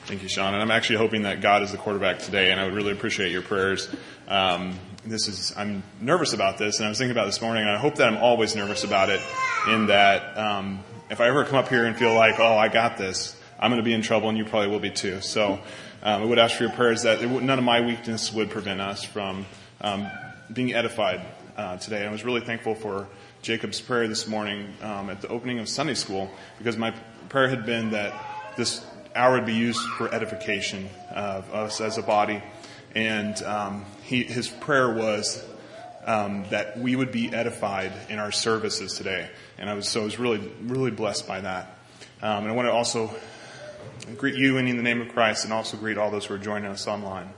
Thank you, Sean. And I'm actually hoping that God is the quarterback today, and I would really appreciate your prayers. I'm nervous about this, and I was thinking about it this morning, and I hope that I'm always nervous about it, in that if I ever come up here and feel like, oh, I got this, I'm going to be in trouble, and you probably will be too. So I would ask for your prayers that none of my weakness would prevent us from being edified today. I was really thankful for Jacob's prayer this morning at the opening of Sunday school, because my prayer had been that this hour would be used for edification of us as a body. And his prayer was that we would be edified in our services today. And I was really, really blessed by that. And I want to also greet you in the name of Christ, and also greet all those who are joining us online.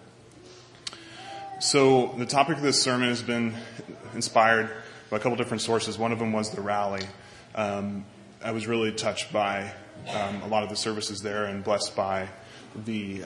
So the topic of this sermon has been inspired by a couple different sources. One of them was the rally. I was really touched by a lot of the services there, and blessed by the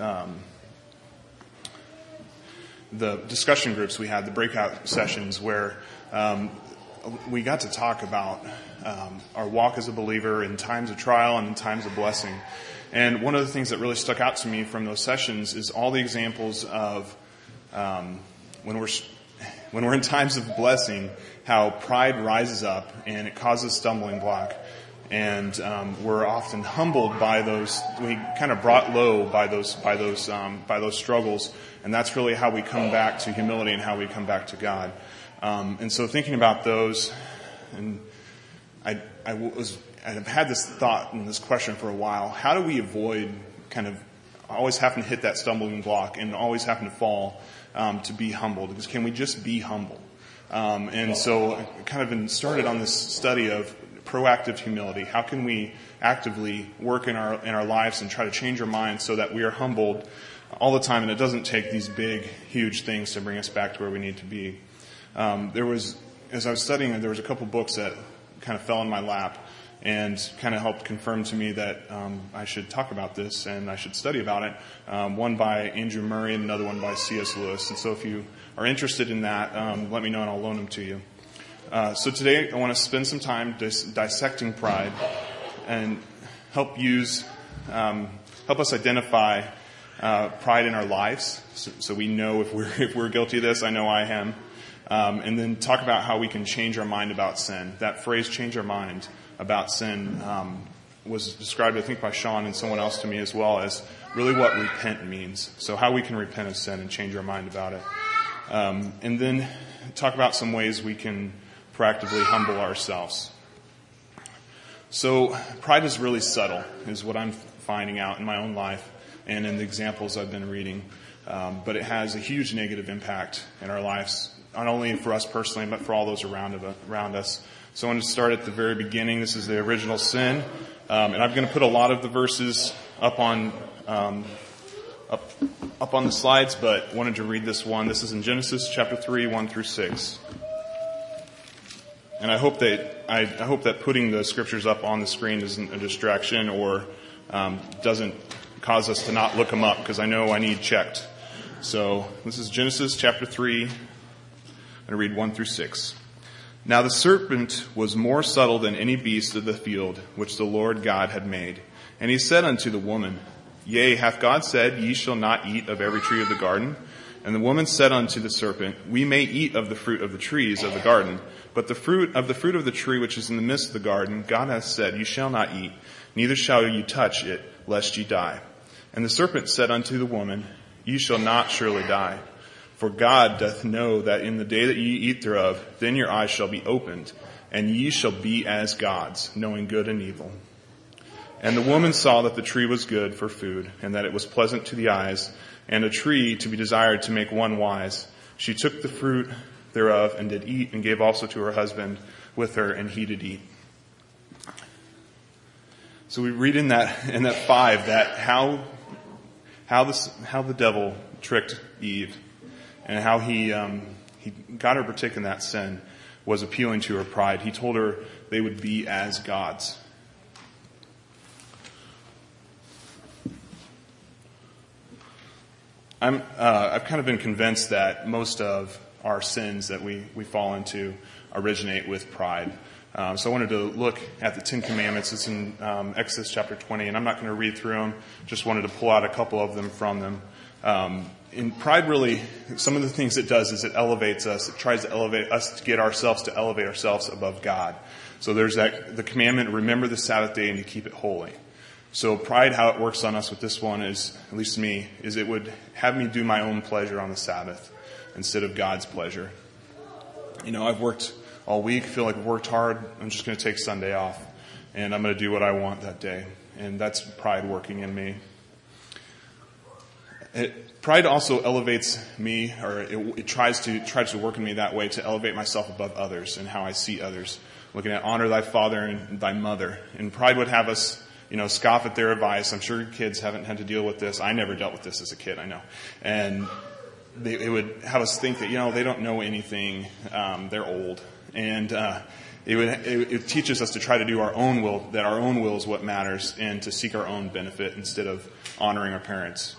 discussion groups we had, the breakout sessions, where we got to talk about our walk as a believer in times of trial and in times of blessing. And one of the things that really stuck out to me from those sessions is all the examples of when we're in times of blessing, how pride rises up and it causes stumbling block. And we're often humbled by those. We kind of brought low by those struggles, and that's really how we come back to humility and how we come back to God. And so, thinking about those, and I've had this thought and this question for a while: how do we avoid kind of always having to hit that stumbling block and always having to fall to be humbled? Because can we just be humble? And so, I kind of started on this study of proactive humility. How can we actively work in our lives and try to change our minds so that we are humbled all the time, and it doesn't take these big, huge things to bring us back to where we need to be. As I was studying, there was a couple books that kind of fell in my lap and kind of helped confirm to me that I should talk about this and I should study about it. One by Andrew Murray and another one by C.S. Lewis. And so if you are interested in that, let me know and I'll loan them to you. So today I want to spend some time dissecting pride and help us identify pride in our lives, so we know if we're guilty of this. I know I am. And then talk about how we can change our mind about sin. That phrase, change our mind about sin, was described, I think, by Sean and someone else to me as well, as really what repent means. So how we can repent of sin and change our mind about it. And then talk about some ways we can proactively humble ourselves. So pride is really subtle, is what I'm finding out in my own life and in the examples I've been reading. But it has a huge negative impact in our lives, not only for us personally, but for all those around us. So I want to start at the very beginning. This is the original sin. And I'm going to put a lot of the verses up on the slides, but wanted to read this one. This is in Genesis chapter 3, 1 through 6. And I hope that putting the scriptures up on the screen isn't a distraction or doesn't cause us to not look them up, because I know I need checked. So this is Genesis chapter 3. I'm going to read 1 through 6. Now the serpent was more subtle than any beast of the field which the Lord God had made. And he said unto the woman, Yea, hath God said, Ye shall not eat of every tree of the garden? And the woman said unto the serpent, We may eat of the fruit of the trees of the garden, but the fruit of the tree which is in the midst of the garden, God hath said, You shall not eat, neither shall you touch it, lest ye die. And the serpent said unto the woman, Ye shall not surely die. For God doth know that in the day that ye eat thereof, then your eyes shall be opened, and ye shall be as gods, knowing good and evil. And the woman saw that the tree was good for food, and that it was pleasant to the eyes, and a tree to be desired to make one wise. She took the fruit thereof and did eat, and gave also to her husband with her, and he did eat. So we read in that 5 that how the devil tricked Eve, and how he got her to partake in that sin was appealing to her pride. He told her they would be as gods. I've kind of been convinced that most of our sins that we fall into originate with pride. So I wanted to look at the Ten Commandments. It's in Exodus chapter 20, and I'm not going to read through them. Just wanted to pull out a couple of them from them. And pride really, some of the things it does is it elevates us. It tries to elevate us to get ourselves to elevate ourselves above God. So there's the commandment, remember the Sabbath day and to keep it holy. So pride, how it works on us with this one is, at least me, is it would have me do my own pleasure on the Sabbath instead of God's pleasure. I've worked all week, feel like I've worked hard. I'm just going to take Sunday off, and I'm going to do what I want that day. And that's pride working in me. Pride also elevates me, or it tries to work in me that way to elevate myself above others and how I see others. Looking at honor thy father and thy mother. And pride would have us, scoff at their advice. I'm sure kids haven't had to deal with this. I never dealt with this as a kid, I know. And it would have us think that, they don't know anything. They're old. And it teaches us to try to do our own will, that our own will is what matters, and to seek our own benefit instead of honoring our parents.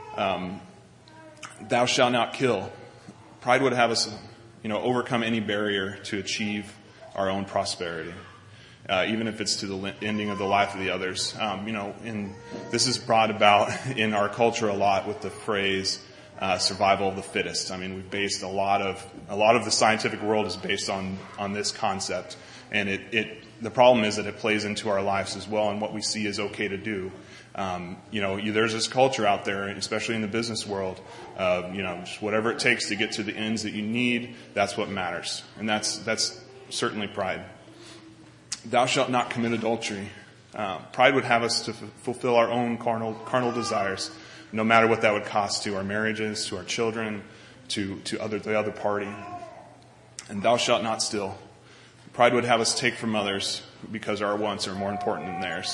Thou shalt not kill. Pride would have us, overcome any barrier to achieve our own prosperity, even if it's to the ending of the life of the others. And this is brought about in our culture a lot with the phrase survival of the fittest. I mean, we've based a lot of the scientific world is based on this concept, and the problem is that it plays into our lives as well, and what we see is okay to do. There's this culture out there, especially in the business world, just whatever it takes to get to the ends that you need, that's what matters. And that's certainly pride. Thou shalt not commit adultery. Pride would have us to fulfill our own carnal desires, no matter what that would cost to our marriages, to our children, to the other party. And thou shalt not steal. Pride would have us take from others because our wants are more important than theirs.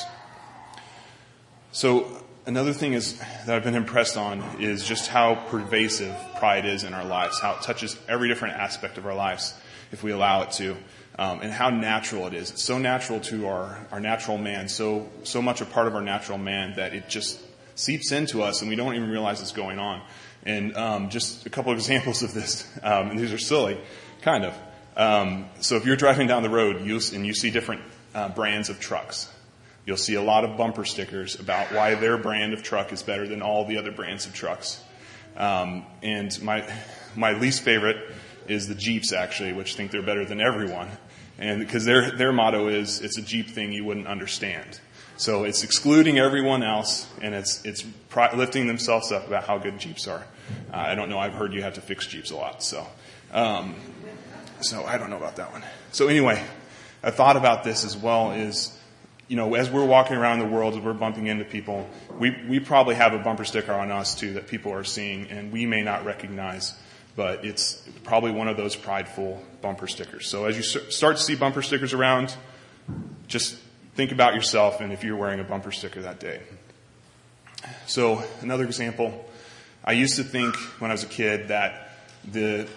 So another thing that I've been impressed on is just how pervasive pride is in our lives, how it touches every different aspect of our lives if we allow it to, and how natural it is. It's so natural to our natural man, so much a part of our natural man that it just seeps into us and we don't even realize it's going on. And just a couple of examples of this, and these are silly, kind of. So if you're driving down the road and you see different brands of trucks, you'll see a lot of bumper stickers about why their brand of truck is better than all the other brands of trucks. And my least favorite is the Jeeps, actually, which think they're better than everyone. And because their motto is, it's a Jeep thing you wouldn't understand. So it's excluding everyone else, and it's lifting themselves up about how good Jeeps are. I don't know. I've heard you have to fix Jeeps a lot. So I don't know about that one. So anyway, I thought about this as well is, as we're walking around the world, as we're bumping into people, we probably have a bumper sticker on us too that people are seeing and we may not recognize, but it's probably one of those prideful bumper stickers. So as you start to see bumper stickers around, just think about yourself and if you're wearing a bumper sticker that day. So another example, I used to think when I was a kid that the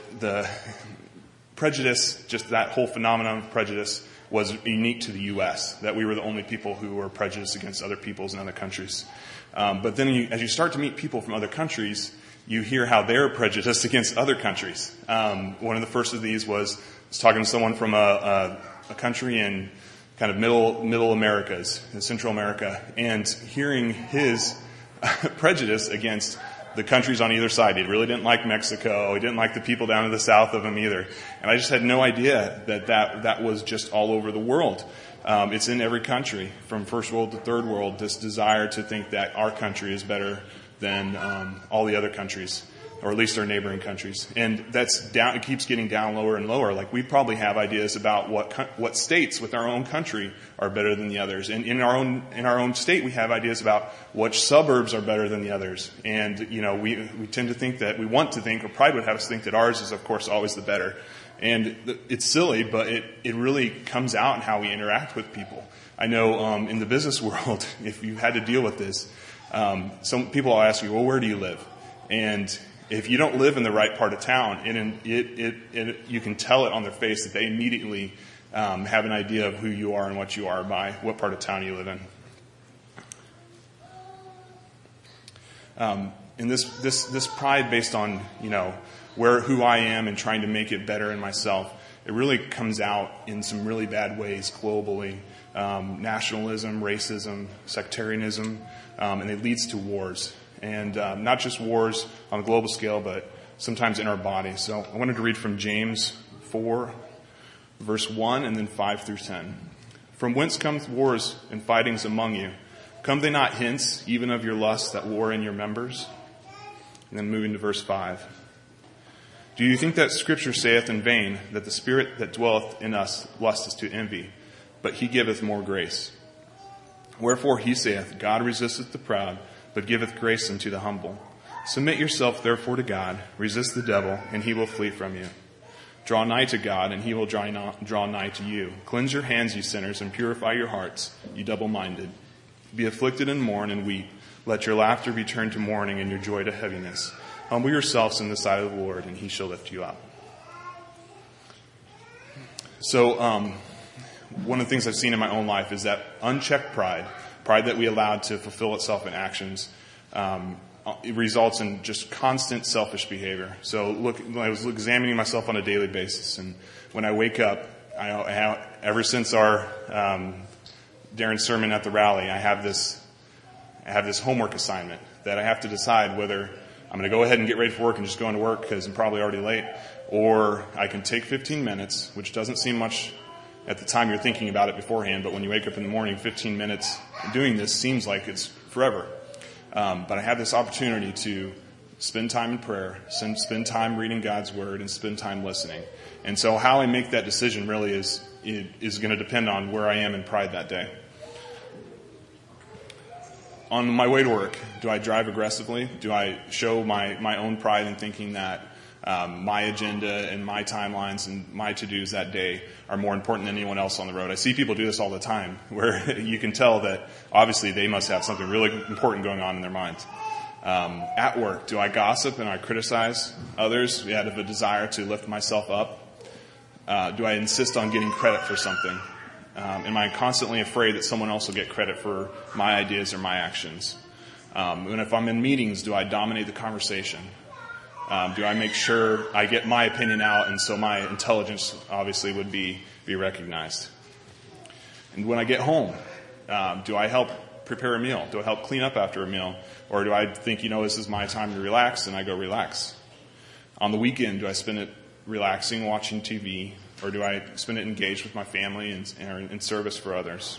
prejudice, just that whole phenomenon of prejudice, was unique to the U.S., that we were the only people who were prejudiced against other peoples in other countries. But then as you start to meet people from other countries, you hear how they're prejudiced against other countries. One of the first of these was talking to someone from a country in kind of middle Americas, in Central America, and hearing his prejudice against the countries on either side. He really didn't like Mexico. He didn't like the people down to the south of him either. And I just had no idea that was just all over the world. It's in every country, from first world to third world, this desire to think that our country is better than all the other countries, or at least our neighboring countries. And it keeps getting down lower and lower. Like, we probably have ideas about what states with our own country are better than the others. And in our own state, we have ideas about which suburbs are better than the others. And, we tend to think that, we want to think, or pride would have us think that ours is, of course, always the better. And it's silly, but it really comes out in how we interact with people. I know in the business world, if you had to deal with this, some people will ask you, well, where do you live? And if you don't live in the right part of town, you can tell it on their face that they immediately have an idea of who you are and what you are by what part of town you live in. And this pride based on, who I am and trying to make it better in myself it really comes out in some really bad ways globally. Nationalism, racism, sectarianism, and it leads to wars. And not just wars on a global scale, but sometimes in our body. So I wanted to read from James 4, verse 1, and then 5 through 10. From whence come wars and fightings among you? Come they not hence, even of your lusts that war in your members? And then moving to verse 5. Do you think that Scripture saith in vain, that the Spirit that dwelleth in us lusteth to envy? But he giveth more grace. Wherefore he saith, God resisteth the proud, but giveth grace unto the humble. Submit yourself therefore to God, resist the devil, and he will flee from you. Draw nigh to God, and he will draw nigh to you. Cleanse your hands, you sinners, and purify your hearts, you double-minded. Be afflicted and mourn and weep. Let your laughter be turned to mourning and your joy to heaviness. Humble yourselves in the sight of the Lord, and he shall lift you up. So, one of the things I've seen in my own life is that unchecked pride that we allow to fulfill itself in actions, it results in just constant selfish behavior. So I was examining myself on a daily basis, and when I wake up, ever since our Darren's sermon at the rally, I have this homework assignment that I have to decide whether I'm going to go ahead and get ready for work and just go into work because I'm probably already late, or I can take 15 minutes, which doesn't seem much at the time you're thinking about it beforehand, but when you wake up in the morning, 15 minutes doing this seems like it's forever. But I have this opportunity to spend time in prayer, spend time reading God's Word, and spend time listening. And so how I make that decision really is going to depend on where I am in pride that day. On my way to work, do I drive aggressively? Do I show my own pride in thinking that my agenda and my timelines and my to-dos that day are more important than anyone else on the road? I see people do this all the time, where you can tell that obviously they must have something really important going on in their minds. At work, do I gossip and I criticize others out of a desire to lift myself up? Do I insist on getting credit for something? Am I constantly afraid that someone else will get credit for my ideas or my actions? And if I'm in meetings, do I dominate the conversation? Do I make sure I get my opinion out, and so my intelligence obviously would be recognized? And when I get home, do I help prepare a meal? Do I help clean up after a meal? Or do I think, this is my time to relax, and I go relax? On the weekend, do I spend it relaxing, watching TV, or do I spend it engaged with my family and in service for others?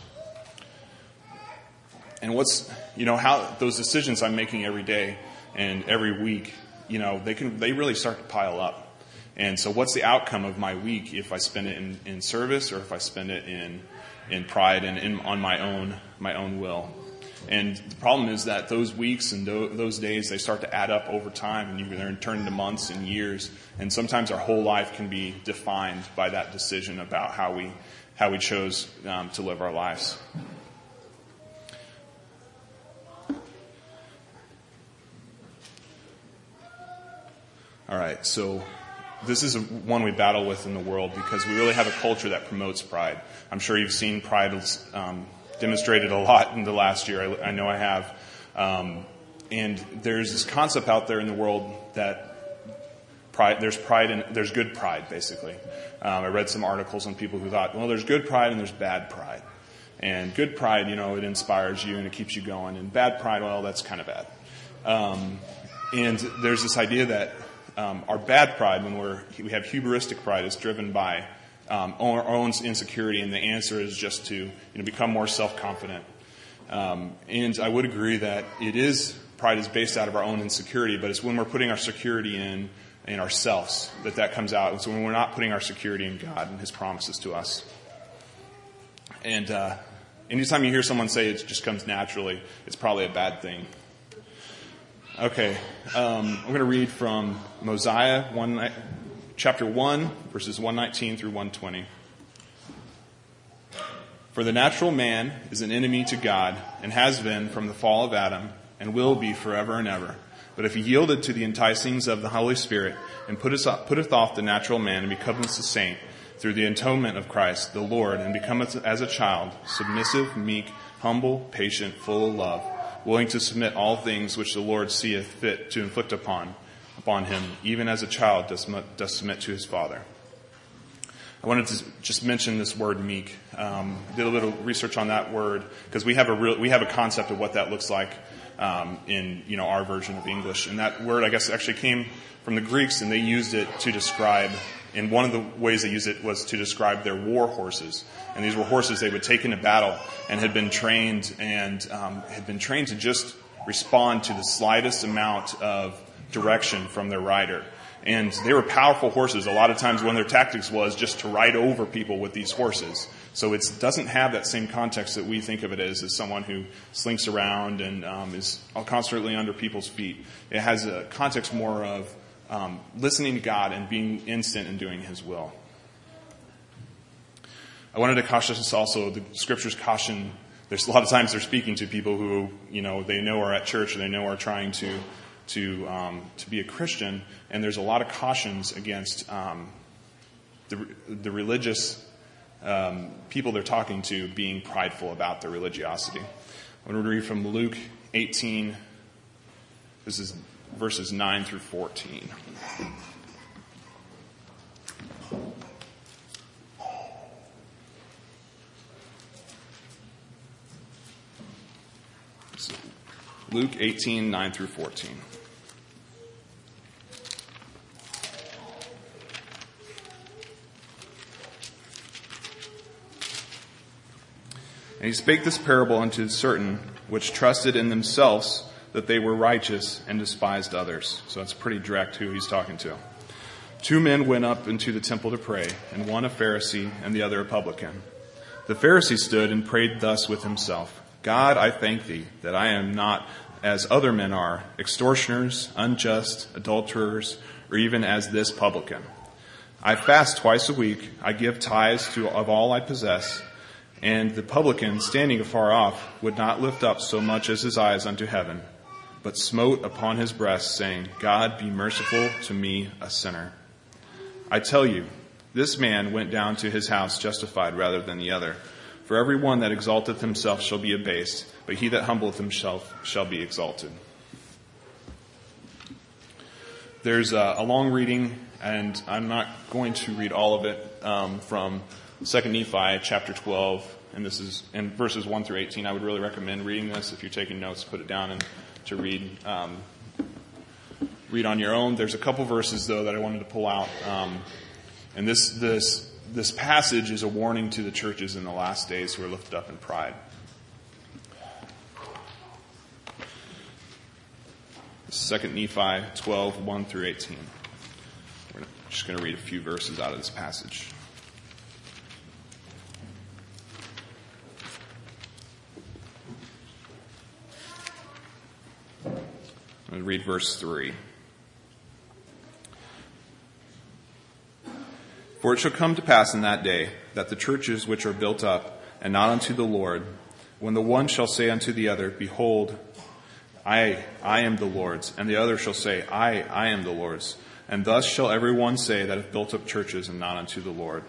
And how those decisions I'm making every day and every week, they really start to pile up. And so what's the outcome of my week if I spend it in service, or if I spend it in pride and on my own will? And the problem is that those weeks and those days, they start to add up over time, and they're turned into months and years. And sometimes our whole life can be defined by that decision about how we chose to live our lives. All right, so this is one we battle with in the world because we really have a culture that promotes pride. I'm sure you've seen pride demonstrated a lot in the last year. I know I have. And there's this concept out there in the world that there's good pride, basically. I read some articles on people who thought, well, there's good pride and there's bad pride. And good pride, it inspires you and it keeps you going. And bad pride, well, that's kind of bad. And there's this idea that our bad pride, when we have hubristic pride, is driven by our own insecurity, and the answer is just to become more self-confident. And I would agree that pride is based out of our own insecurity, but it's when we're putting our security in ourselves that comes out. It's when we're not putting our security in God and His promises to us. And anytime you hear someone say it just comes naturally, it's probably a bad thing. Okay, I'm going to read from Mosiah chapter 1, verses 119 through 120. For the natural man is an enemy to God, and has been from the fall of Adam, and will be forever and ever. But if he yielded to the enticings of the Holy Spirit, and putteth off the natural man, and becometh a saint, through the atonement of Christ, the Lord, and becometh as a child, submissive, meek, humble, patient, full of love, willing to submit all things which the Lord seeth fit to inflict upon him, even as a child does submit to his father. I wanted to just mention this word meek. Did a little research on that word because we have a concept of what that looks like in our version of English, and that word I guess actually came from the Greeks, and they used it to describe. And one of the ways they used it was to describe their war horses, and these were horses they would take into battle and had been trained to just respond to the slightest amount of direction from their rider. And they were powerful horses. A lot of times one of their tactics was just to ride over people with these horses. So it doesn't have that same context that we think of it as someone who slinks around and is constantly under people's feet. It has a context more of listening to God and being instant in doing His will. I wanted to caution us also, the Scriptures caution, there's a lot of times they're speaking to people who, they know are at church or they know are trying to be a Christian, and there's a lot of cautions against the religious people they're talking to being prideful about their religiosity. I'm going to read from Luke 18. This is verses 9 through 14. So, Luke 18, 9 through 14. And he spake this parable unto certain which trusted in themselves that they were righteous and despised others. So that's pretty direct who he's talking to. 2 men went up into the temple to pray, and one a Pharisee and the other a publican. The Pharisee stood and prayed thus with himself, God, I thank thee that I am not as other men are, extortioners, unjust, adulterers, or even as this publican. I fast twice a week, I give tithes of all I possess. And the publican, standing afar off, would not lift up so much as his eyes unto heaven, but smote upon his breast, saying, God, be merciful to me, a sinner. I tell you, this man went down to his house justified rather than the other. For every one that exalteth himself shall be abased, but he that humbleth himself shall be exalted. There's a long reading, and I'm not going to read all of it from 2 Nephi chapter 12, and this is in verses 1 through 18. I would really recommend reading this. If you're taking notes, put it down and to read on your own. There's a couple verses though that I wanted to pull out, and this passage is a warning to the churches in the last days who are lifted up in pride. 2 Nephi 12, 1 through 18. We're just going to read a few verses out of this passage. I'm going to read verse 3. For it shall come to pass in that day that the churches which are built up and not unto the Lord, when the one shall say unto the other, Behold, I am the Lord's, and the other shall say, I am the Lord's. And thus shall every one say that hath built up churches and not unto the Lord.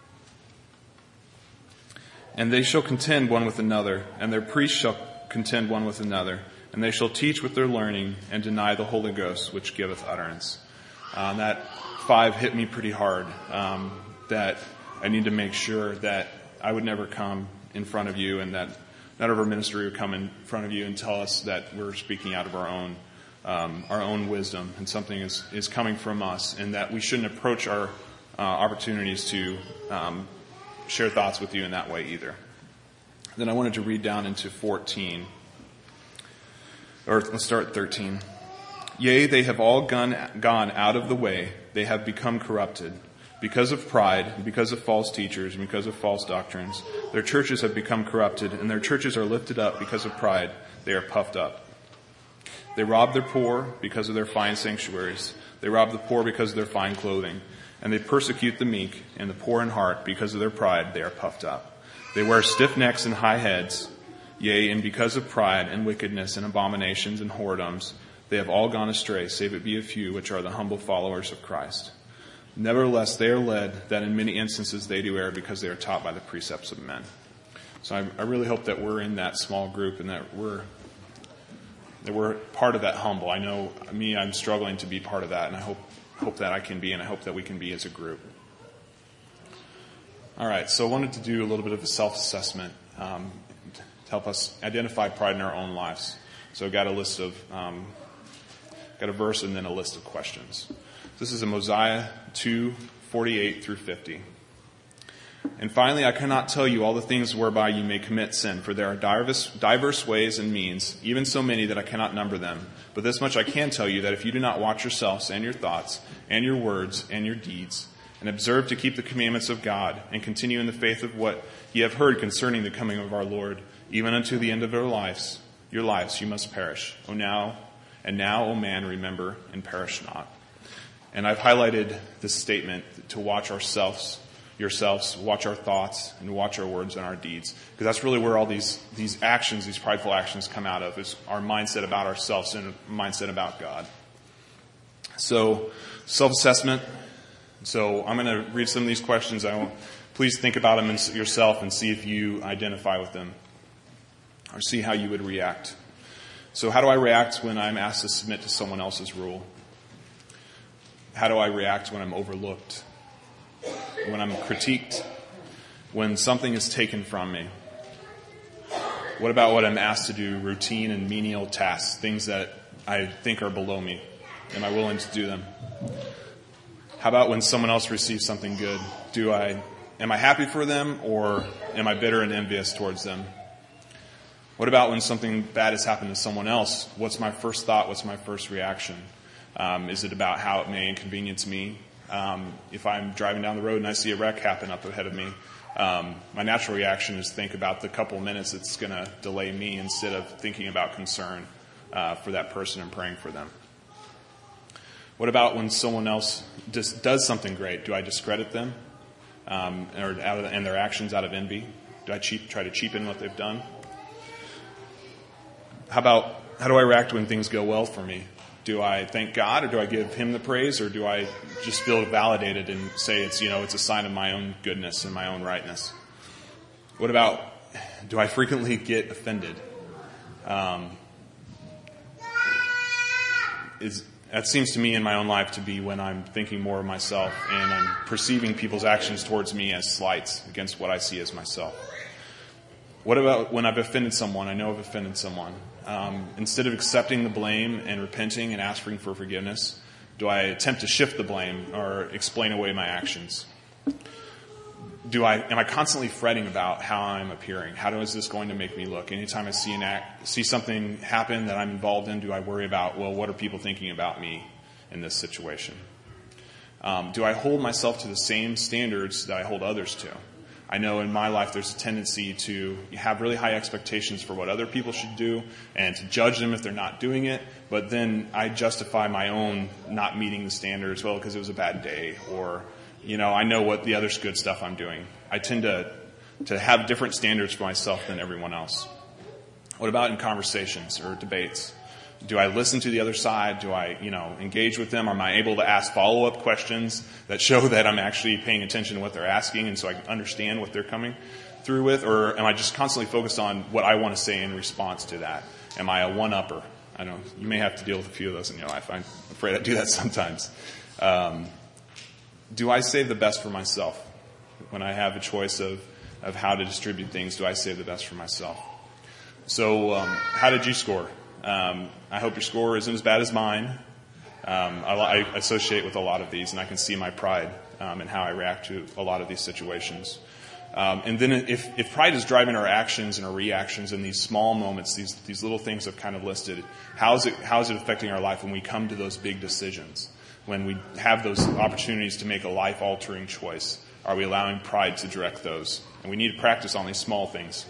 And they shall contend one with another, and their priests shall contend one with another, and they shall teach with their learning and deny the Holy Ghost, which giveth utterance. That 5 hit me pretty hard, that I need to make sure that I would never come in front of you, and that none of our ministry would come in front of you and tell us that we're speaking out of our own wisdom, and something is coming from us, and that we shouldn't approach our opportunities to share thoughts with you in that way either. Then I wanted to read down into 14. Or let's start at 13. Yea, they have all gone out of the way. They have become corrupted. Because of pride, and because of false teachers, and because of false doctrines, their churches have become corrupted, and their churches are lifted up because of pride. They are puffed up. They rob their poor because of their fine sanctuaries. They rob the poor because of their fine clothing. And they persecute the meek and the poor in heart because of their pride. They are puffed up. They wear stiff necks and high heads. Yea, and because of pride and wickedness and abominations and whoredoms, they have all gone astray, save it be a few which are the humble followers of Christ. Nevertheless, they are led that in many instances they do err because they are taught by the precepts of men. So I really hope that we're in that small group and that we're part of that humble. I know I'm struggling to be part of that, and I hope that I can be, and I hope that we can be as a group. All right, so I wanted to do a little bit of a self-assessment to help us identify pride in our own lives. So I got a list of, got a verse and then a list of questions. This is in Mosiah 2:48 through 50. And finally, I cannot tell you all the things whereby you may commit sin, for there are diverse ways and means, even so many that I cannot number them. But this much I can tell you, that if you do not watch yourselves and your thoughts and your words and your deeds, and observe to keep the commandments of God, and continue in the faith of what ye have heard concerning the coming of our Lord, even unto the end of your lives, you must perish. Now, O man, remember and perish not. And I've highlighted this statement to watch yourselves, watch our thoughts, and watch our words and our deeds. Because that's really where all these actions, these prideful actions come out of, is our mindset about ourselves and mindset about God. So, self-assessment. So I'm going to read some of these questions. Please think about them yourself and see if you identify with them, or see how you would react. So how do I react when I'm asked to submit to someone else's rule? How do I react when I'm overlooked? When I'm critiqued? When something is taken from me? What about what I'm asked to do, routine and menial tasks, things that I think are below me? Am I willing to do them? How about when someone else receives something good? Am I happy for them, or am I bitter and envious towards them? What about when something bad has happened to someone else? What's my first thought? What's my first reaction? Is it about how it may inconvenience me? If I'm driving down the road and I see a wreck happen up ahead of me, my natural reaction is to think about the couple minutes it's going to delay me, instead of thinking about concern for that person and praying for them. What about when someone else just does something great? Do I discredit them and their actions out of envy? Do I try to cheapen what they've done? How do I react when things go well for me? Do I thank God, or do I give Him the praise, or do I just feel validated and say it's a sign of my own goodness and my own rightness? What about, do I frequently get offended? That seems to me in my own life to be when I'm thinking more of myself and I'm perceiving people's actions towards me as slights against what I see as myself. What about when I've offended someone? I know I've offended someone. Instead of accepting the blame and repenting and asking for forgiveness, do I attempt to shift the blame or explain away my actions? Am I constantly fretting about how I'm appearing? How is this going to make me look? Anytime I see something happen that I'm involved in, do I worry about, what are people thinking about me in this situation? Do I hold myself to the same standards that I hold others to? I know in my life there's a tendency to have really high expectations for what other people should do and to judge them if they're not doing it, but then I justify my own not meeting the standards, because it was a bad day, or I know what the other good stuff I'm doing. I tend to have different standards for myself than everyone else. What about in conversations or debates? Do I listen to the other side? Do I, engage with them? Am I able to ask follow-up questions that show that I'm actually paying attention to what they're asking, and so I can understand what they're coming through with? Or am I just constantly focused on what I want to say in response to that? Am I a one-upper? I don't know. You may have to deal with a few of those in your life. I'm afraid I do that sometimes. Do I save the best for myself? When I have a choice of how to distribute things, do I save the best for myself? So how did you score? I hope your score isn't as bad as mine. I associate with a lot of these, and I can see my pride in how I react to a lot of these situations. And then if pride is driving our actions and our reactions in these small moments, these little things I've kind of listed, how is it affecting our life when we come to those big decisions? When we have those opportunities to make a life-altering choice, are we allowing pride to direct those? And we need to practice on these small things.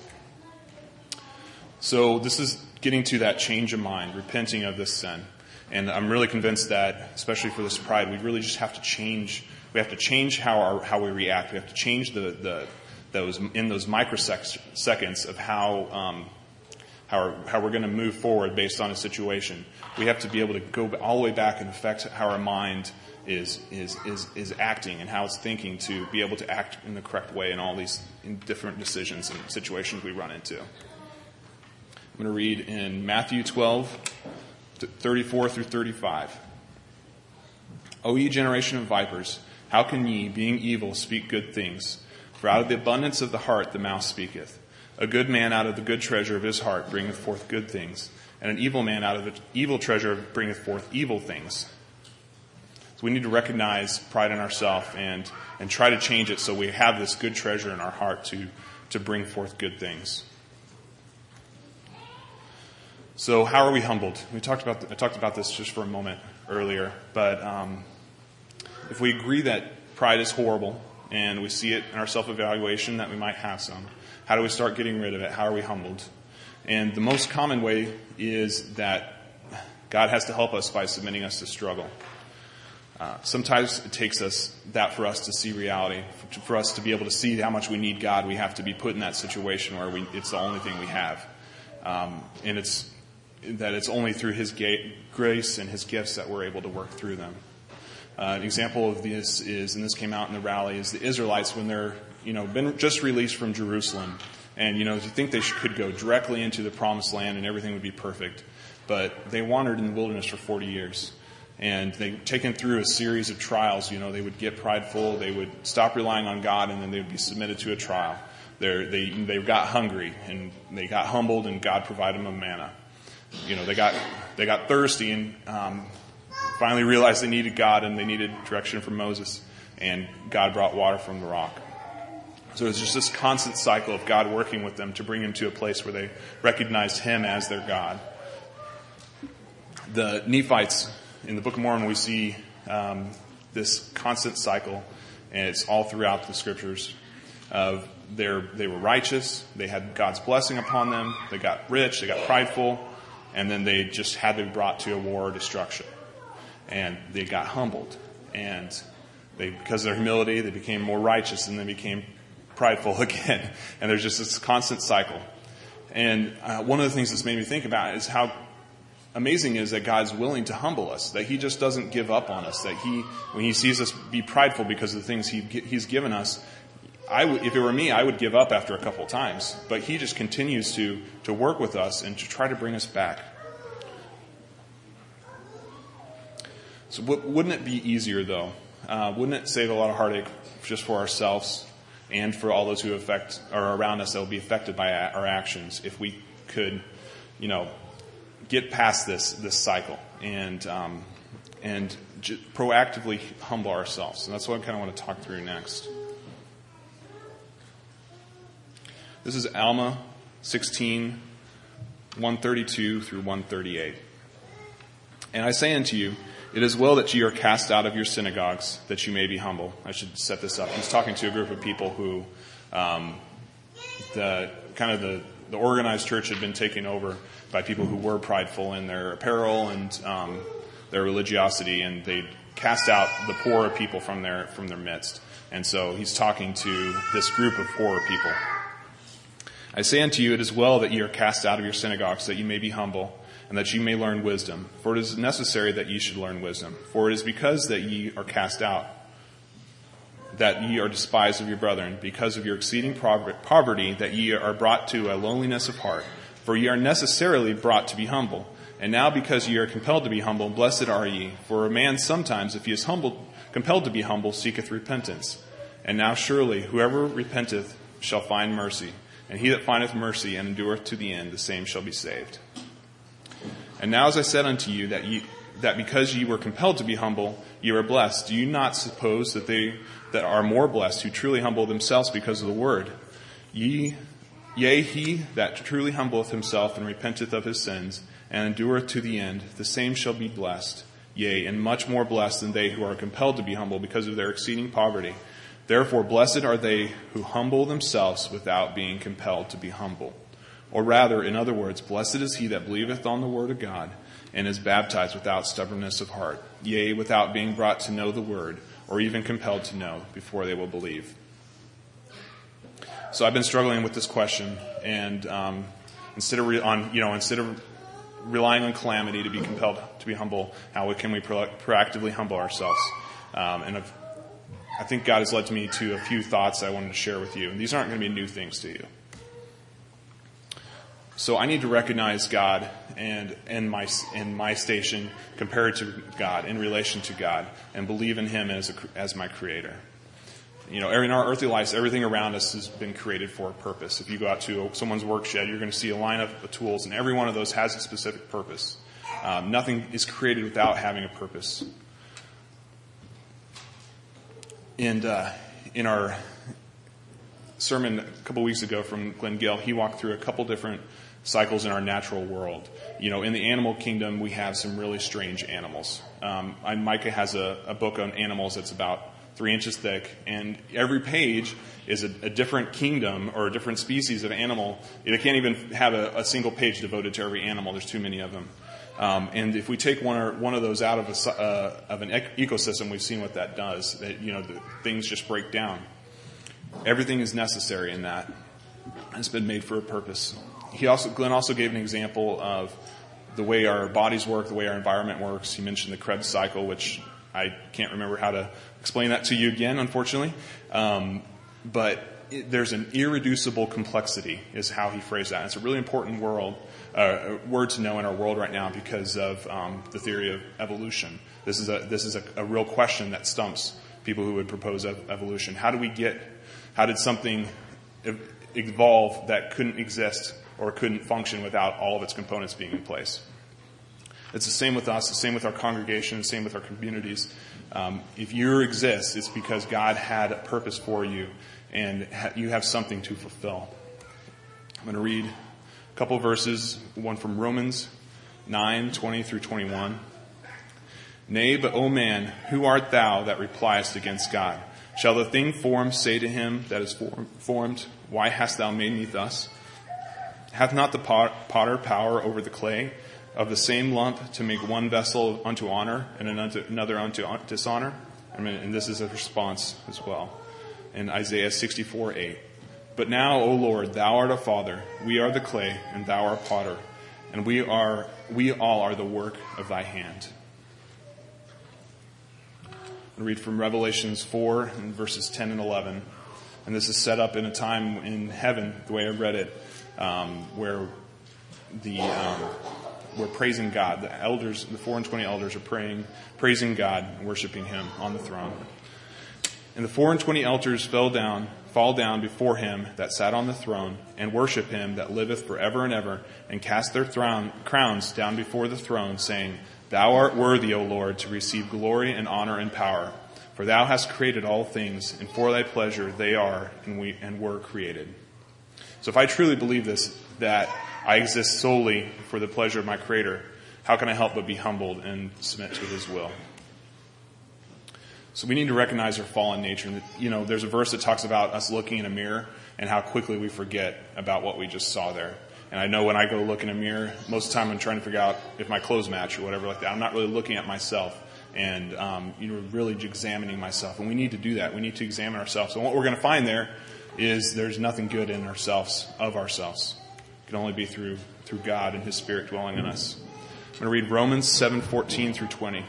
So this is getting to that change of mind, repenting of this sin. And I'm really convinced that, especially for this pride, we really just have to change. We have to change how we react. We have to change those microseconds of how we're going to move forward based on a situation. We have to be able to go all the way back and affect how our mind is acting and how it's thinking, to be able to act in the correct way in all these different decisions and situations we run into. I'm going to read in Matthew 12:34 through 35. O ye generation of vipers, how can ye, being evil, speak good things? For out of the abundance of the heart the mouth speaketh. A good man out of the good treasure of his heart bringeth forth good things, and an evil man out of the evil treasure bringeth forth evil things. So we need to recognize pride in ourselves and try to change it so we have this good treasure in our heart to bring forth good things. So how are we humbled? I talked about this just for a moment earlier, but if we agree that pride is horrible and we see it in our self-evaluation that we might have some, how do we start getting rid of it? How are we humbled? And the most common way is that God has to help us by submitting us to struggle. Sometimes it takes us that for us to see reality, for us to be able to see how much we need God. We have to be put in that situation where it's the only thing we have, and it's only through His grace and His gifts that we're able to work through them. An example of this is, and this came out in the rally, is the Israelites when they're been just released from Jerusalem, and you think they could go directly into the Promised Land and everything would be perfect, but they wandered in the wilderness for 40 years. And they taken through a series of trials. They would get prideful, they would stop relying on God, and then they would be submitted to a trial. They got hungry, and they got humbled, and God provided them manna. They got thirsty, and finally realized they needed God, and they needed direction from Moses, and God brought water from the rock. So it's just this constant cycle of God working with them to bring them to a place where they recognized Him as their God. The Nephites, in the Book of Mormon, we see this constant cycle, and it's all throughout the Scriptures. They were righteous, they had God's blessing upon them, they got rich, they got prideful, and then they just had to be brought to a war or destruction. And they got humbled, and because of their humility, they became more righteous, and they became prideful again. And there's just this constant cycle. And one of the things that's made me think about is how amazing it is that God's willing to humble us, that He just doesn't give up on us, that when He sees us be prideful because of the things He's given us, if it were me, I would give up after a couple of times. But He just continues to work with us and to try to bring us back. So wouldn't it be easier, though? Wouldn't it save a lot of heartache just for ourselves and for all those who are around us that will be affected by our actions if we could, get past this cycle and proactively humble ourselves? And that's what I kind of want to talk through next. This is Alma 16, 132 through 138. And I say unto you, it is well that ye are cast out of your synagogues, that you may be humble. I should set this up. He's talking to a group of people who the organized church had been taken over by people who were prideful in their apparel and their religiosity, and they cast out the poorer people from their midst. And so he's talking to this group of poorer people. I say unto you, it is well that ye are cast out of your synagogues, that ye may be humble, and that ye may learn wisdom. For it is necessary that ye should learn wisdom. For it is because that ye are cast out, that ye are despised of your brethren, because of your exceeding poverty, that ye are brought to a lowliness of heart. For ye are necessarily brought to be humble. And now because ye are compelled to be humble, blessed are ye. For a man sometimes, if he is compelled to be humble, seeketh repentance. And now surely whoever repenteth shall find mercy. And he that findeth mercy and endureth to the end, the same shall be saved. And now as I said unto you, that because ye were compelled to be humble, ye are blessed. Do you not suppose that they that are more blessed who truly humble themselves because of the word? Yea, he that truly humbleth himself and repenteth of his sins, and endureth to the end, the same shall be blessed. Yea, and much more blessed than they who are compelled to be humble because of their exceeding poverty. Therefore blessed are they who humble themselves without being compelled to be humble. Or rather, in other words, blessed is he that believeth on the word of God, and is baptized without stubbornness of heart, yea, without being brought to know the word, or even compelled to know before they will believe. So I've been struggling with this question, and instead of relying on calamity to be compelled to be humble, how can we proactively humble ourselves? And I think God has led me to a few thoughts I wanted to share with you, and these aren't going to be new things to you. So I need to recognize God and my station compared to God, in relation to God, and believe in Him as my Creator. in our earthly lives, everything around us has been created for a purpose. If you go out to someone's work shed, you're going to see a lineup of tools, and every one of those has a specific purpose. Nothing is created without having a purpose. And in our sermon a couple weeks ago from Glenn Gill, he walked through a couple different cycles in our natural world. In the animal kingdom, we have some really strange animals. Micah has a book on animals that's about 3 inches thick, and every page is a different kingdom or a different species of animal. It can't even have a single page devoted to every animal. There's too many of them. And if we take one of those out of an ecosystem, we've seen what that does. That the things just break down. Everything is necessary in that. It's been made for a purpose. Glenn also gave an example of the way our bodies work, the way our environment works. He mentioned the Krebs cycle, which I can't remember how to explain that to you again, unfortunately. But there's an irreducible complexity, is how he phrased that. It's a really important word to know in our world right now because of the theory of evolution. This is a real question that stumps people who would propose evolution. How did something evolve that couldn't exist or couldn't function without all of its components being in place? It's the same with us, the same with our congregation, the same with our communities. If you exist, it's because God had a purpose for you, and you have something to fulfill. I'm going to read a couple verses, one from Romans 9:20 through 21. Nay, but, O man, who art thou that repliest against God? Shall the thing formed say to him that is formed, Why hast thou made me thus? Hath not the potter power over the clay, of the same lump to make one vessel unto honor and another unto dishonor? And this is a response as well. In Isaiah 64:8. But now, O Lord, thou art a father, we are the clay, and thou art potter, and we all are the work of thy hand. I'll read from Revelations 4 and verses 10 and 11. And this is set up in a time in heaven, the way I read it, where we're praising God. The elders, the 4 and 20 elders are praising God, and worshiping him on the throne. And the 4 and 20 elders fall down before him that sat on the throne, and worship him that liveth forever and ever, and cast their crowns down before the throne, saying, Thou art worthy, O Lord, to receive glory and honor and power. For thou hast created all things, and for thy pleasure they are and were created. So if I truly believe this, that I exist solely for the pleasure of my Creator, how can I help but be humbled and submit to his will? So we need to recognize our fallen nature. There's a verse that talks about us looking in a mirror and how quickly we forget about what we just saw there. And I know when I go look in a mirror, most of the time I'm trying to figure out if my clothes match or whatever like that. I'm not really looking at myself and really examining myself. And we need to do that. We need to examine ourselves. And what we're going to find there is there's nothing good in ourselves, of ourselves. It can only be through God and his Spirit dwelling in us. I'm going to read Romans 7:14 through 20.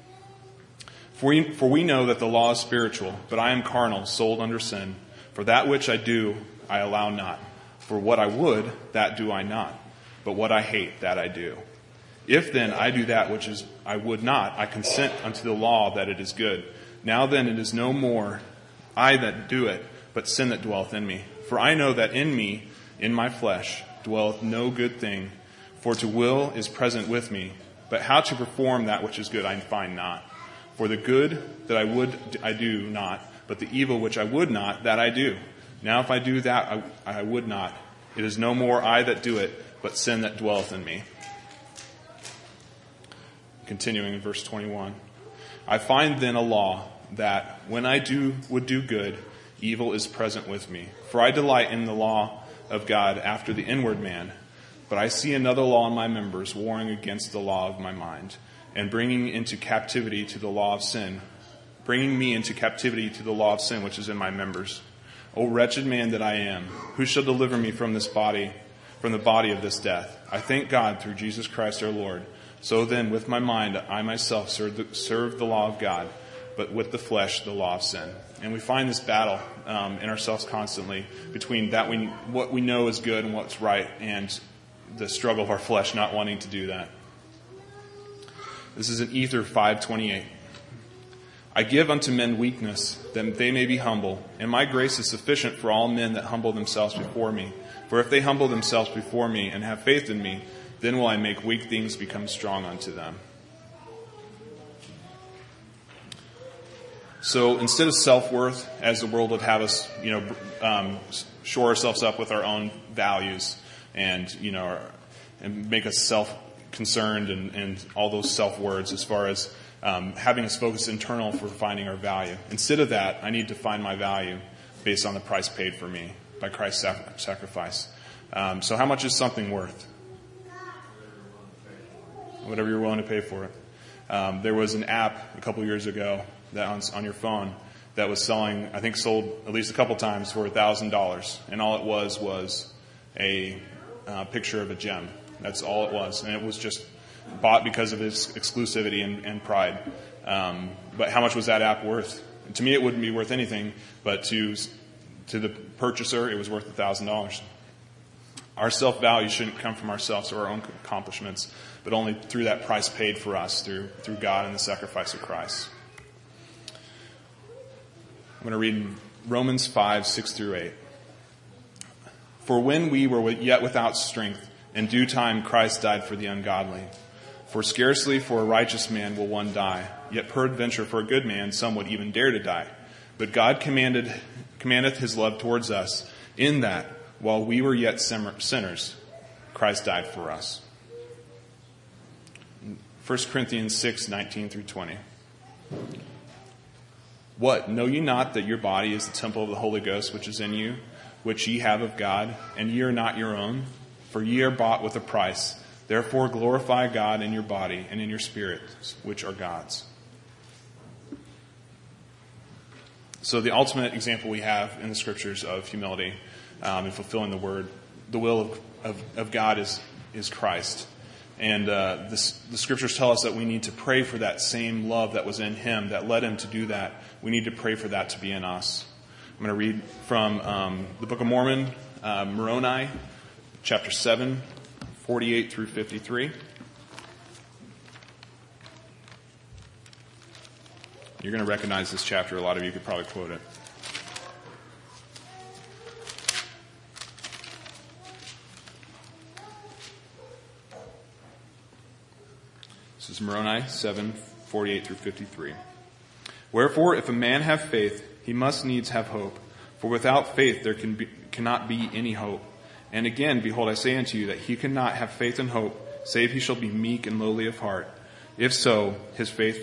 For we know that the law is spiritual, but I am carnal, sold under sin. For that which I do, I allow not. For what I would, that do I not. But what I hate, that I do. If then I do that which is I would not, I consent unto the law that it is good. Now then it is no more I that do it, but sin that dwelleth in me. For I know that in me, in my flesh, dwelleth no good thing. For to will is present with me, but how to perform that which is good I find not. For the good that I would, I do not, but the evil which I would not, that I do. Now if I do that I would not, it is no more I that do it, but sin that dwelleth in me. Continuing in verse 21. I find then a law that when I would do good, evil is present with me. For I delight in the law of God after the inward man. But I see another law in my members, warring against the law of my mind, and bringing me into captivity to the law of sin, which is in my members. O wretched man that I am, who shall deliver me from the body of this death? I thank God through Jesus Christ our Lord. So then, with my mind, I myself serve the law of God, but with the flesh, the law of sin. And we find this battle in ourselves constantly between what we know is good and what's right, and the struggle of our flesh not wanting to do that. This is in Ether 5:28. I give unto men weakness, that they may be humble, and my grace is sufficient for all men that humble themselves before me. For if they humble themselves before me and have faith in me, then will I make weak things become strong unto them. So instead of self-worth, as the world would have us, shore ourselves up with our own values and make us self-concerned and all those self-words as far as having us focus internal for finding our value. Instead of that, I need to find my value based on the price paid for me by Christ's sacrifice. So how much is something worth? Whatever you're willing to pay for it. There was an app a couple years ago that on your phone that was selling, I think sold at least a couple times for $1,000. And all it was a picture of a gem. That's all it was. And it was just bought because of its exclusivity and pride. But how much was that app worth? And to me, it wouldn't be worth anything, but to the purchaser, it was worth $1,000. Our self-value shouldn't come from ourselves or our own accomplishments, but only through that price paid for us through God and the sacrifice of Christ. I'm going to read Romans 5, 6 through 8. For when we were yet without strength, in due time Christ died for the ungodly. For scarcely for a righteous man will one die, yet peradventure for a good man some would even dare to die. But God commandeth his love towards us, in that, while we were yet sinners, Christ died for us. 1 Corinthians 6, 19 through 20. What, know ye not that your body is the temple of the Holy Ghost which is in you, which ye have of God, and ye are not your own? For ye are bought with a price. Therefore glorify God in your body and in your spirit, which are God's. So the ultimate example we have in the Scriptures of humility and fulfilling the will of God is Christ. And the Scriptures tell us that we need to pray for that same love that was in him, that led him to do that. We need to pray for that to be in us. I'm going to read from the Book of Mormon, Moroni, chapter 7, 48 through 53. You're going to recognize this chapter. A lot of you could probably quote it. This is Moroni 7, 48 through 53. Wherefore, if a man have faith, he must needs have hope. For without faith there cannot be any hope. And again, behold, I say unto you that he cannot have faith and hope, save he shall be meek and lowly of heart. If so, his faith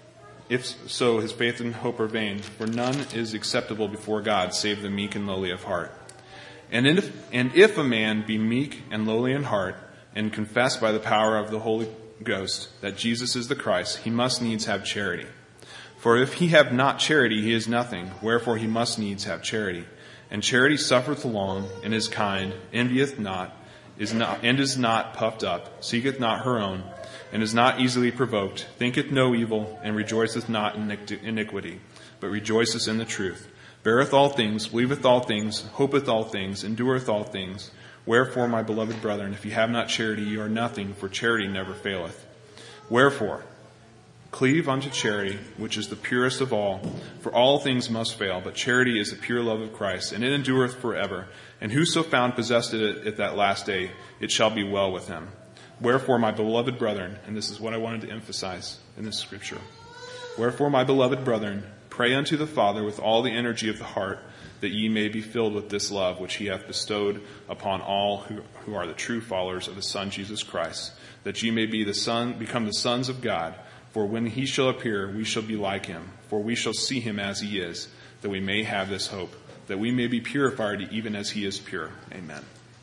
and hope are vain. For none is acceptable before God, save the meek and lowly of heart. And if a man be meek and lowly in heart, and confess by the power of the Holy Ghost that Jesus is the Christ, he must needs have charity. For if he have not charity, he is nothing. Wherefore he must needs have charity. And charity suffereth long, and is kind, envieth not, is not puffed up, seeketh not her own, and is not easily provoked, thinketh no evil, and rejoiceth not in iniquity, but rejoiceth in the truth, beareth all things, believeth all things, hopeth all things, endureth all things. Wherefore, my beloved brethren, if ye have not charity, ye are nothing, for charity never faileth. Wherefore, cleave unto charity, which is the purest of all. For all things must fail, but charity is the pure love of Christ, and it endureth forever. And whoso found possessed it at that last day, it shall be well with him. Wherefore, my beloved brethren, and this is what I wanted to emphasize in this scripture. Wherefore, my beloved brethren, pray unto the Father with all the energy of the heart, that ye may be filled with this love which he hath bestowed upon all who are the true followers of the Son Jesus Christ, that ye may become the sons of God. For when he shall appear, we shall be like him, for we shall see him as he is, that we may have this hope, that we may be purified even as he is pure. Amen.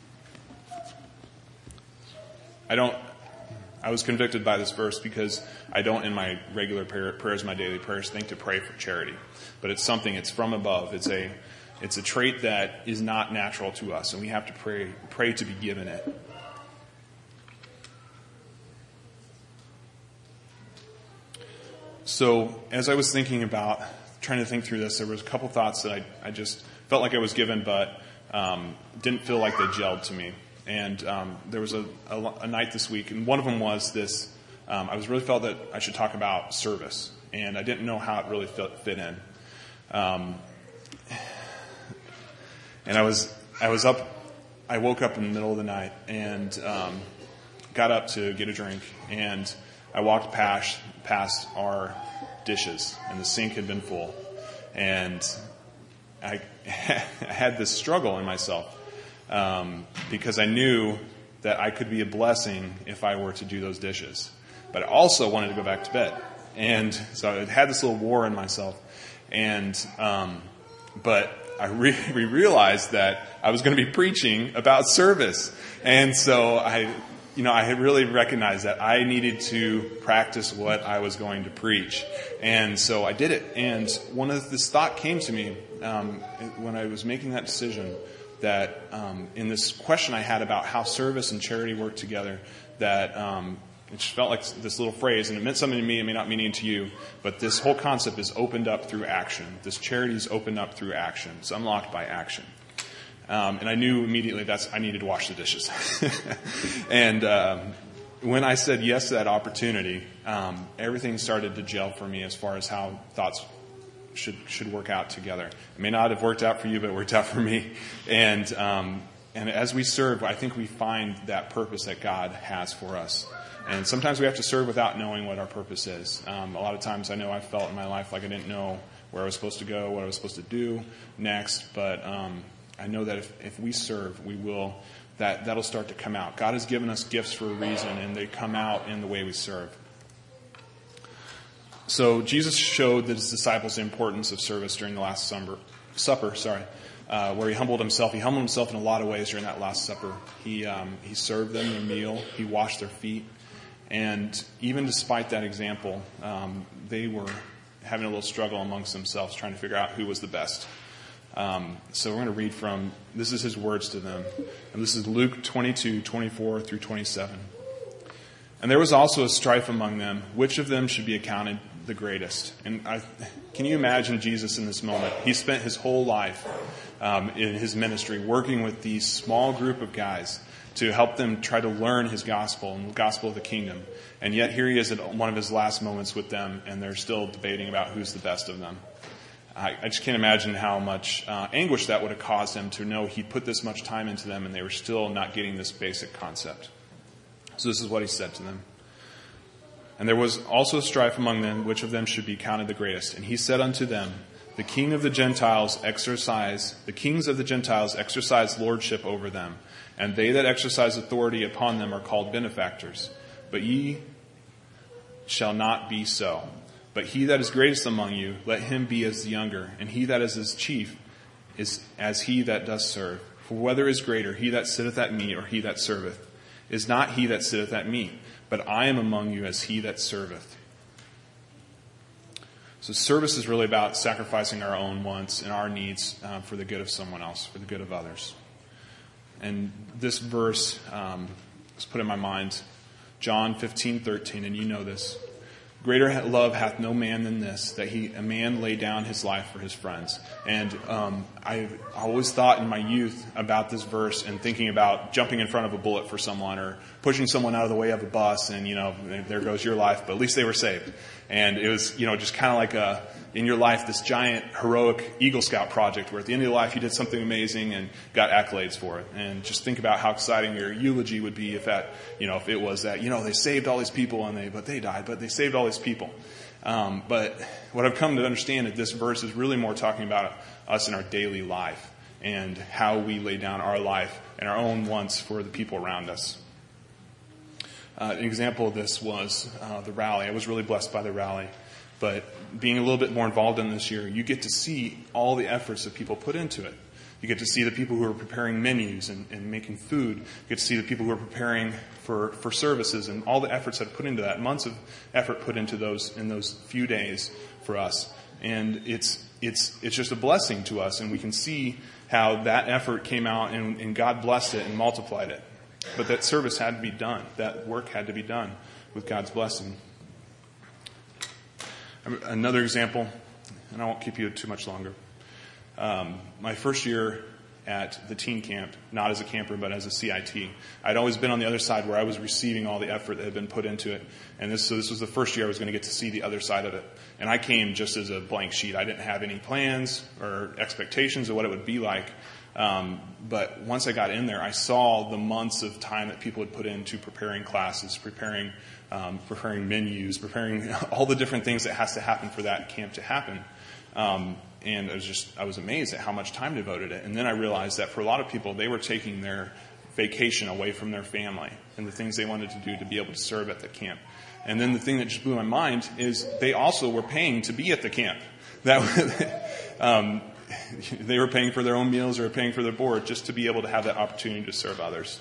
I was convicted by this verse because I don't in my regular prayers, my daily prayers, think to pray for charity. But it's something, it's from above. It's a trait that is not natural to us, and we have to pray to be given it. So as I was trying to think through this, there was a couple thoughts that I just felt like I was given, but didn't feel like they gelled to me. And there was a night this week, and one of them was this. I was really felt that I should talk about service and I didn't know how it really fit in. And I woke up in the middle of the night and got up to get a drink, and I walked past our dishes, and the sink had been full, and I had this struggle in myself because I knew that I could be a blessing if I were to do those dishes. But I also wanted to go back to bed. And so I had this little war in myself. And but I realized that I was going to be preaching about service. And so I had really recognized that I needed to practice what I was going to preach. And so I did it. And this thought came to me when I was making that decision, that in this question I had about how service and charity work together, that it just felt like this little phrase, and it meant something to me, it may not mean anything to you, but this whole concept is opened up through action. This charity is opened up through action. It's unlocked by action. And I knew immediately I needed to wash the dishes. And when I said yes to that opportunity, everything started to gel for me as far as how thoughts should work out together. It may not have worked out for you, but it worked out for me. And as we serve, I think we find that purpose that God has for us. And sometimes we have to serve without knowing what our purpose is. A lot of times I know I felt in my life like I didn't know where I was supposed to go, what I was supposed to do next. But I know that if we serve, we will. That'll start to come out. God has given us gifts for a reason, and they come out in the way we serve. So Jesus showed his disciples the importance of service during the Last Supper, where he humbled himself. He humbled himself in a lot of ways during that Last Supper. He served them a meal. He washed their feet. And even despite that example, they were having a little struggle amongst themselves, trying to figure out who was the best. So we're going to read this is his words to them. And this is Luke 22:24 through 27. And there was also a strife among them, which of them should be accounted the greatest. And can you imagine Jesus in this moment? He spent his whole life in his ministry working with these small group of guys to help them try to learn his gospel and the gospel of the kingdom. And yet here he is at one of his last moments with them, and they're still debating about who's the best of them. I just can't imagine how much anguish that would have caused him to know he'd put this much time into them and they were still not getting this basic concept. So this is what he said to them. And there was also strife among them, which of them should be counted the greatest. And he said unto them, the kings of the Gentiles exercise lordship over them, and they that exercise authority upon them are called benefactors. But ye shall not be so. But he that is greatest among you, let him be as the younger, and he that is as chief is as he that does serve. For whether is greater, he that sitteth at meat or he that serveth? Is not he that sitteth at meat, but I am among you as he that serveth. So service is really about sacrificing our own wants and our needs for the good of someone else, for the good of others. And this verse was put in my mind, John 15:13, and you know this. Greater love hath no man than this, that a man lay down his life for his friends. And I always thought in my youth about this verse and thinking about jumping in front of a bullet for someone or pushing someone out of the way of a bus and, there goes your life, but at least they were saved. And it was, just kind of like in your life, this giant heroic Eagle Scout project where at the end of your life you did something amazing and got accolades for it. And just think about how exciting your eulogy would be if it was that, they saved all these people but they died, but they saved all these people. But what I've come to understand is this verse is really more talking about us in our daily life and how we lay down our life and our own wants for the people around us. An example of this was the rally. I was really blessed by the rally. But being a little bit more involved in this year, you get to see all the efforts that people put into it. You get to see the people who are preparing menus and making food. You get to see the people who are preparing for services and all the efforts that are put into that. Months of effort put into those in those few days for us. And it's just a blessing to us. And we can see how that effort came out and God blessed it and multiplied it. But that service had to be done. That work had to be done with God's blessing. Another example, and I won't keep you too much longer. My first year at the teen camp, not as a camper, but as a CIT. I'd always been on the other side where I was receiving all the effort that had been put into it. And this was the first year I was going to get to see the other side of it. And I came just as a blank sheet. I didn't have any plans or expectations of what it would be like. But once I got in there, I saw the months of time that people had put into preparing classes, preparing menus, preparing all the different things that has to happen for that camp to happen. And I was amazed at how much time devoted it. And then I realized that for a lot of people, they were taking their vacation away from their family and the things they wanted to do to be able to serve at the camp. And then the thing that just blew my mind is they also were paying to be at the camp. They were paying for their own meals or paying for their board just to be able to have that opportunity to serve others.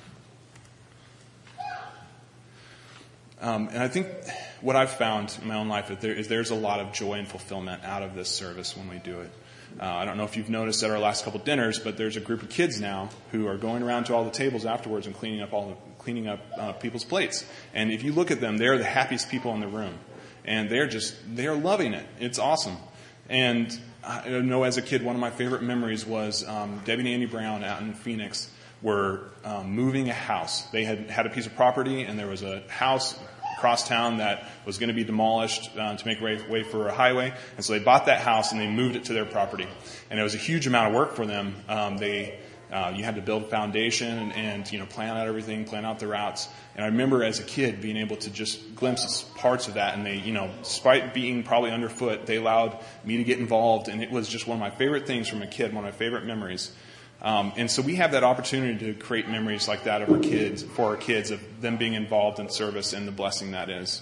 And I think what I've found in my own life is there's a lot of joy and fulfillment out of this service when we do it. I don't know if you've noticed at our last couple dinners, but there's a group of kids now who are going around to all the tables afterwards and cleaning up people's plates. And if you look at them, they're the happiest people in the room, and they're loving it. It's awesome. And I know as a kid, one of my favorite memories was Debbie and Andy Brown out in Phoenix were moving a house. They had a piece of property, and there was a house across town that was going to be demolished to make way for a highway. And so they bought that house and they moved it to their property. And it was a huge amount of work for them. You had to build a foundation and plan out everything, plan out the routes. And I remember as a kid being able to just glimpse parts of that. And they, despite being probably underfoot, they allowed me to get involved. And it was just one of my favorite things from a kid, one of my favorite memories. And so we have that opportunity to create memories like that for our kids, of them being involved in service and the blessing that is.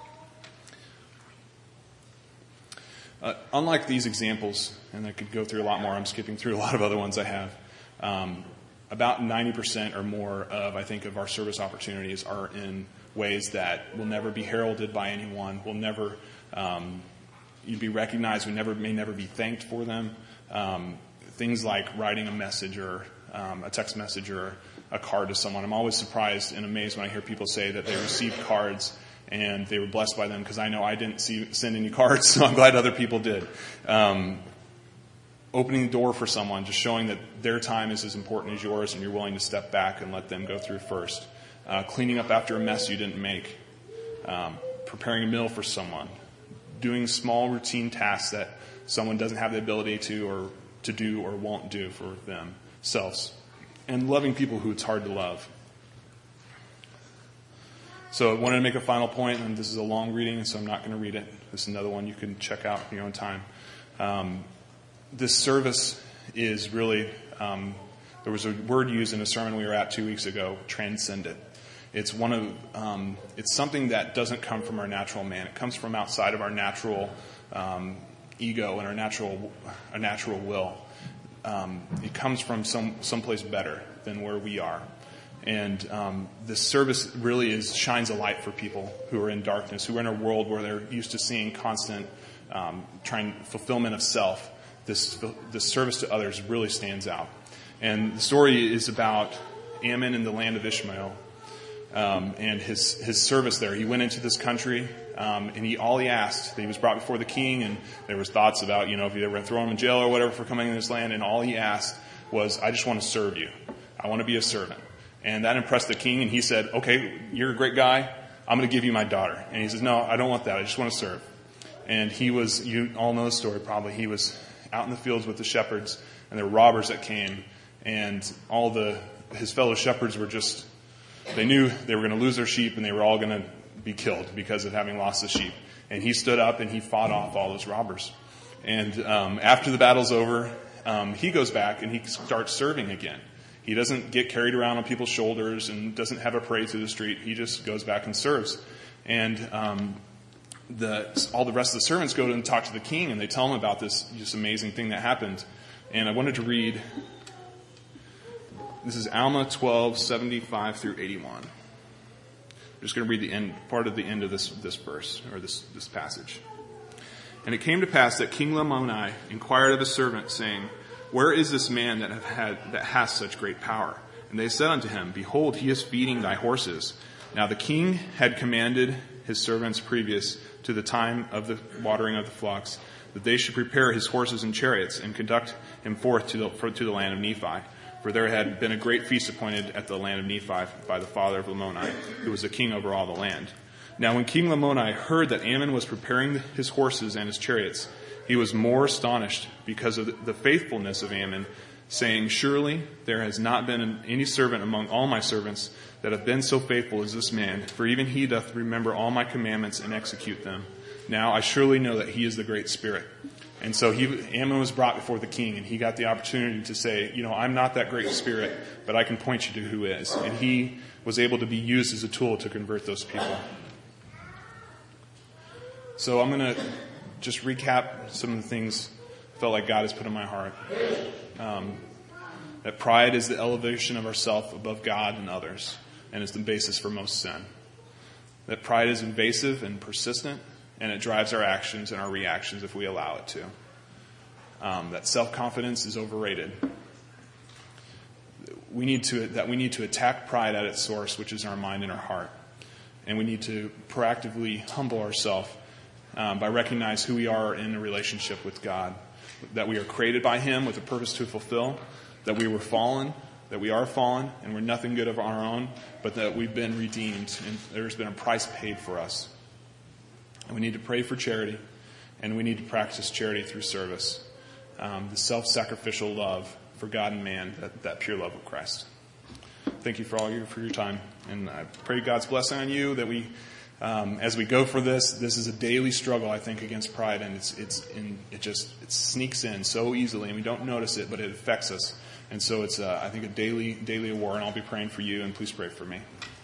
Unlike these examples, and I could go through a lot more, I'm skipping through a lot of other ones I have. About 90% or more of our service opportunities are in ways that will never be heralded by anyone, will never be recognized, may never be thanked for them. Things like writing a message or a text message or a card to someone. I'm always surprised and amazed when I hear people say that they received cards and they were blessed by them, because I know I didn't send any cards, so I'm glad other people did. Opening the door for someone, just showing that their time is as important as yours and you're willing to step back and let them go through first. Cleaning up after a mess you didn't make. Preparing a meal for someone. Doing small routine tasks that someone doesn't have the ability to do or won't do for themselves. And loving people who it's hard to love. So I wanted to make a final point, and this is a long reading, so I'm not going to read it. This is another one you can check out in your own time. This service is really, there was a word used in a sermon we were at 2 weeks ago, transcendent. It's it's something that doesn't come from our natural man. It comes from outside of our natural ego and our natural will. It comes from someplace better than where we are. And this service really shines a light for people who are in darkness, who are in a world where they're used to seeing constant fulfillment of self. This service to others really stands out. And the story is about Ammon in the land of Ishmael and his service there. He went into this country. And all he asked, he was brought before the king, and there was thoughts about, if they were going to throw him in jail or whatever for coming in this land, and all he asked was, I just want to serve you. I want to be a servant. And that impressed the king, and he said, okay, you're a great guy. I'm going to give you my daughter. And he says, no, I don't want that. I just want to serve. And you all know the story probably. He was out in the fields with the shepherds, and there were robbers that came, and his fellow shepherds they knew they were going to lose their sheep, and they were all going to be killed because of having lost the sheep. And he stood up and he fought off all those robbers. And after the battle's over, he goes back and he starts serving again. He doesn't get carried around on people's shoulders and doesn't have a parade through the street. He just goes back and serves. And all the rest of the servants go and talk to the king, and they tell him about this amazing thing that happened. And I wanted to read, this is Alma 12:75 through 81. I'm just going to read part of the end of this verse, or this passage. And it came to pass that King Lamoni inquired of his servant, saying, where is this man that hath such great power? And they said unto him, behold, he is feeding thy horses. Now the king had commanded his servants previous to the time of the watering of the flocks, that they should prepare his horses and chariots and conduct him forth to the land of Nephi. For there had been a great feast appointed at the land of Nephi by the father of Lamoni, who was the king over all the land. Now when King Lamoni heard that Ammon was preparing his horses and his chariots, he was more astonished because of the faithfulness of Ammon, saying, Surely there has not been any servant among all my servants that hath been so faithful as this man, for even he doth remember all my commandments and execute them. Now I surely know that he is the Great Spirit. And so Ammon was brought before the king, and he got the opportunity to say, I'm not that Great Spirit, but I can point you to who is. And he was able to be used as a tool to convert those people. So I'm going to just recap some of the things I felt like God has put in my heart. That pride is the elevation of ourself above God and others, and is the basis for most sin. That pride is invasive and persistent, and it drives our actions and our reactions if we allow it to. That self-confidence is overrated. We need to attack pride at its source, which is our mind and our heart. And we need to proactively humble ourselves by recognizing who we are in a relationship with God. That we are created by him with a purpose to fulfill. That we were fallen. That we are fallen, and we're nothing good of our own, but that we've been redeemed, and there's been a price paid for us. And we need to pray for charity, and we need to practice charity through service. The self-sacrificial love for God and man, that pure love of Christ. Thank you for your time, and I pray God's blessing on you, that we, as we go for this is a daily struggle, I think, against pride, and it sneaks in so easily, and we don't notice it, but it affects us. And so it's, I think, a daily war, and I'll be praying for you, and please pray for me.